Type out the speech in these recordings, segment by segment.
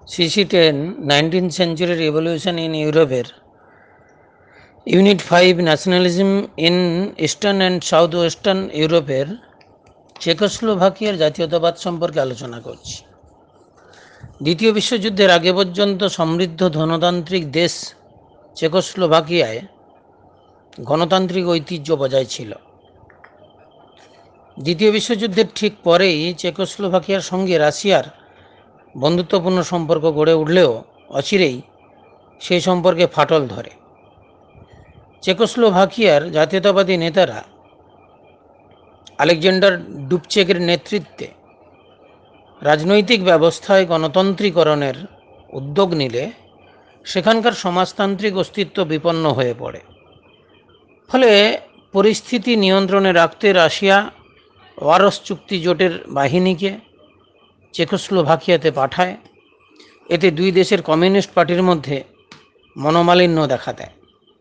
CC10 19th Century Revolution in Europe unit 5 nationalism in eastern and south western ইউরোপের চেকোস্লোভাকিয়ার জাতীয়তাবাদ সম্পর্কে আলোচনা করছি। দ্বিতীয় বিশ্বযুদ্ধের আগে পর্যন্ত সমৃদ্ধ ধনতান্ত্রিক দেশ চেকোস্লোভাকিয়ায় গণতান্ত্রিক ঐতিহ্য বজায় ছিল। দ্বিতীয় বিশ্বযুদ্ধের ঠিক পরেই চেকোস্লোভাকিয়ার সঙ্গে রাশিয়ার বন্ধুত্বপূর্ণ সম্পর্ক গড়ে উঠলেও অচিরেই সেই সম্পর্কে ফাটল ধরে। চেকোস্লোভাকিয়ার জাতীয়তাবাদী নেতারা আলেকজান্ডার ডুবচেকের নেতৃত্বে রাজনৈতিক ব্যবস্থায় গণতন্ত্রীকরণের উদ্যোগ নিলে সেখানকার সমাজতান্ত্রিক অস্তিত্ব বিপন্ন হয়ে পড়ে। ফলে পরিস্থিতি নিয়ন্ত্রণে রাখতে রাশিয়া ওয়ারস চুক্তি জোটের বাহিনীকে চেকোস্লোভাকিয়াতে পাঠায়। এতে দুই দেশের কমিউনিস্ট পার্টির মধ্যে মনোমালিন্য দেখা দেয়।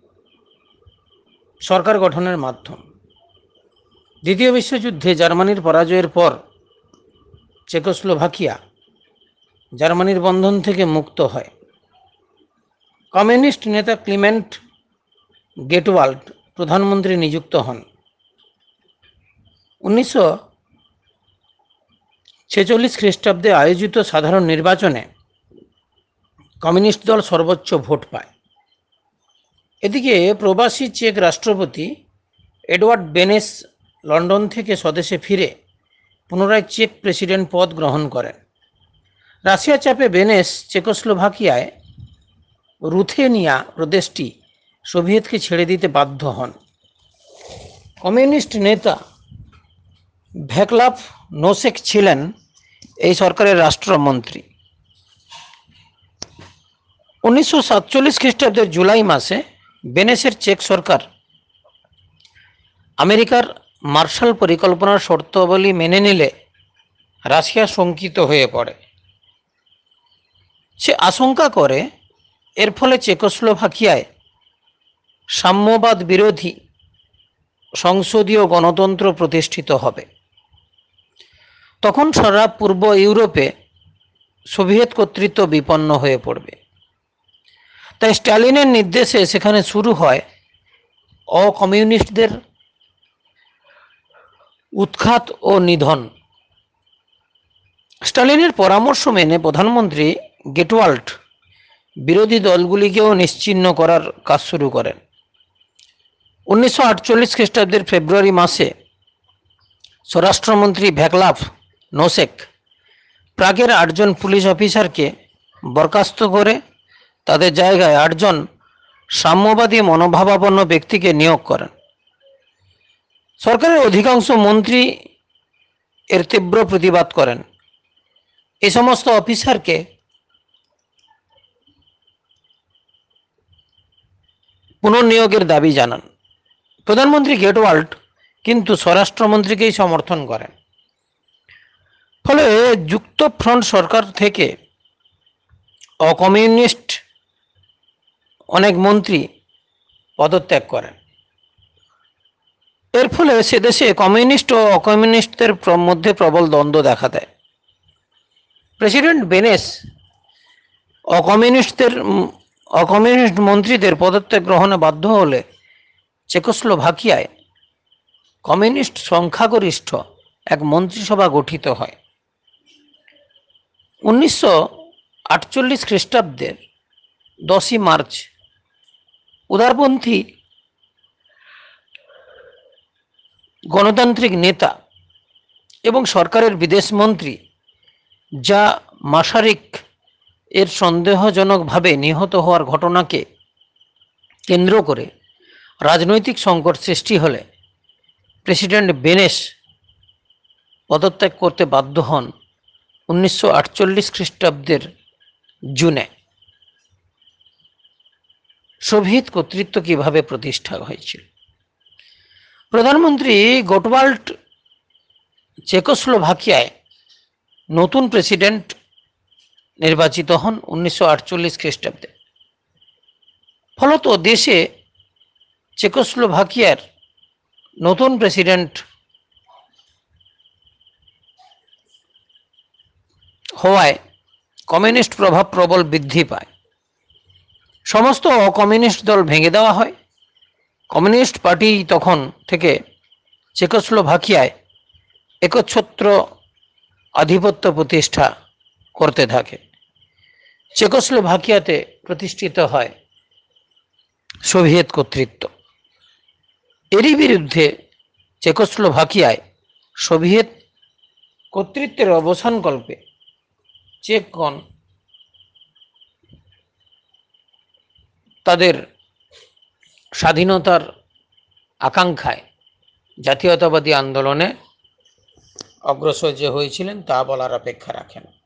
সরকার গঠনের মাধ্যম। দ্বিতীয় বিশ্বযুদ্ধে জার্মানির পরাজয়ের পর চেকোস্লোভাকিয়া জার্মানির বন্ধন থেকে মুক্ত হয়। কমিউনিস্ট নেতা ক্লিমেন্ট গেটওয়াল্ড প্রধানমন্ত্রী নিযুক্ত হন। 1946 খ্রিস্টাব্দে আয়োজিত সাধারণ নির্বাচনে কমিউনিস্ট দল সর্বোচ্চ ভোট পায়। এদিকে প্রবাসী চেক রাষ্ট্রপতি এডওয়ার্ড বেনেস লন্ডন থেকে স্বদেশে ফিরে পুনরায় চেক প্রেসিডেন্ট পদ গ্রহণ করেন। রাশিয়া চাপে বেনেস চেকোস্লোভাকিয়ায় রুথেনিয়া প্রদেশটি সোভিয়েতকে ছেড়ে দিতে বাধ্য হন। কমিউনিস্ট নেতা ভ্যাকলাভ নোসেক ছিলেন এই সরকারের রাষ্ট্রমন্ত্রী। 1947 খ্রিস্টাব্দের জুলাই মাসে বেনেসের চেক সরকার আমেরিকার মার্শাল পরিকল্পনার শর্তাবলী মেনে নিলে রাশিয়া শঙ্কিত হয়ে পড়ে। সে আশঙ্কা করে এর ফলে চেকোস্লোভাকিয়ায় সাম্যবাদ বিরোধী সংসদীয় গণতন্ত্র প্রতিষ্ঠিত হবে। তখন সারা পূর্ব ইউরোপে সোভিয়েত কর্তৃত্ব বিপন্ন হয়ে পড়বে। তাই স্ট্যালিনের নির্দেশে সেখানে শুরু হয় অকমিউনিস্টদের উৎখাত ও নিধন। স্টালিনের পরামর্শ মেনে প্রধানমন্ত্রী গেটওয়াল্ড বিরোধী দলগুলিকেও নিশ্চিহ্ন করার কাজ শুরু করেন। 1948 খ্রিস্টাব্দের ফেব্রুয়ারি মাসে স্বরাষ্ট্রমন্ত্রী ভ্যাকলাভ নোসেক প্রাগের 8 জন পুলিশ অফিসারকে বরখাস্ত করে তাদের জায়গায় 8 জন সাম্যবাদী মনোভাবাপন্ন ব্যক্তিকে নিয়োগ করেন। সরকারের অধিকাংশ মন্ত্রী এর তীব্র প্রতিবাদ করেন। এই সমস্ত অফিসারকে পুনর্নিয়োগের দাবি জানান। প্রধানমন্ত্রী গেটওয়াল্ড কিন্তু স্বরাষ্ট্রমন্ত্রীকেই সমর্থন করেন। ফলে যুক্ত ফ্রন্ট সরকার থেকে অকমিউনিস্ট অনেক মন্ত্রী পদত্যাগ করেন। এর ফলে সে দেশে কমিউনিস্ট ও অকমিউনিস্টদের মধ্যে প্রবল দ্বন্দ্ব দেখা দেয়। প্রেসিডেন্ট বেনেস অকমিউনিস্ট মন্ত্রীদের পদত্যাগ গ্রহণে বাধ্য হলে চেকোস্লোভাকিয়ায় কমিউনিস্ট সংখ্যাগরিষ্ঠ এক মন্ত্রিসভা গঠিত হয়। 1948 খ্রিস্টাব্দের 10ই মার্চ উদারপন্থী গণতান্ত্রিক নেতা এবং সরকারের বিদেশমন্ত্রী যা মাসারিক এর সন্দেহজনকভাবে নিহত হওয়ার ঘটনাকে কেন্দ্র করে রাজনৈতিক সংকট সৃষ্টি হলে প্রেসিডেন্ট বেনেস পদত্যাগ করতে বাধ্য হন 1948 খ্রিস্টাব্দের জুনে। সোভিয়েত কর্তৃত্ব কিভাবে প্রতিষ্ঠা হয়েছিল? প্রধানমন্ত্রী গেটওয়াল্ড চেকোস্লোভাকিয়ায় নতুন প্রেসিডেন্ট নির্বাচিত হন 1948 খ্রিস্টাব্দে। ফলত দেশে চেকোস্লোভাকিয়ার নতুন প্রেসিডেন্ট হওয়ায় কমিউনিস্ট প্রভাব প্রবল বৃদ্ধি পায়। সমস্ত অকমিউনিস্ট দল ভেঙে দেওয়া হয়। কমিউনিস্ট পার্টি তখন থেকে চেকোস্লোভাকিয়ায় একচ্ছত্র আধিপত্য প্রতিষ্ঠা করতে থাকে। চেকোস্লোভাকিয়াতে প্রতিষ্ঠিত হয় সোভিয়েত কর্তৃত্ব। এরই বিরুদ্ধে চেকোস্লোভাকিয়ায় সোভিয়েত কর্তৃত্বের অবসানকল্পে চেকগণ তাদের স্বাধীনতার আকাঙ্ক্ষায় জাতীয়তাবাদী আন্দোলনে অগ্রসর যে হয়েছিলেন তা বলার অপেক্ষা রাখেন।